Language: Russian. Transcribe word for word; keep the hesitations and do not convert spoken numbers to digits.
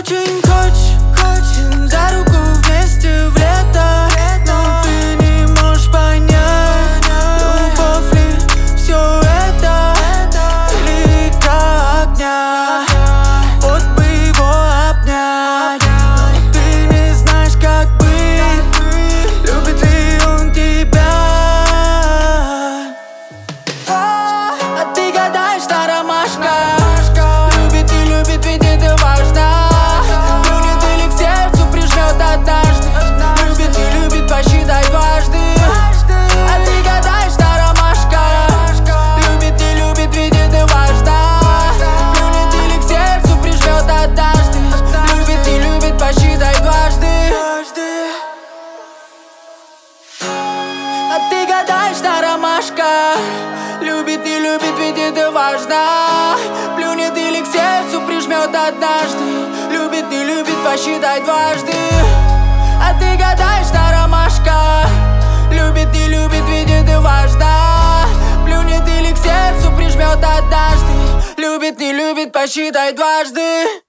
очень хочешь, хочешь за руку вместе в лето, но ты не можешь понять, любовь ли все это или игра огня. Вот бы его обнять, но ты не знаешь, как быть, любит ли он тебя. А ты гадаешь, та ромашка любит, не любит, ведь это важно. Плюнет или к сердцу прижмет однажды, любит, не любит, посчитай дважды. А ты гадаешь, та ромашка любит, не любит, ведь это важно. Плюнет или к сердцу прижмет однажды, любит, не любит, посчитай дважды. А ты гадаешь, та ромашка любит, не любит, ведь это важно. Плюнет или к сердцу прижмет однажды, любит, не любит, посчитай дважды. А ты гадаешь, та ромашка любит, не любит, ведь это важно. Плюнет или к сердцу прижмет однажды, любит, не любит, посчитай дважды.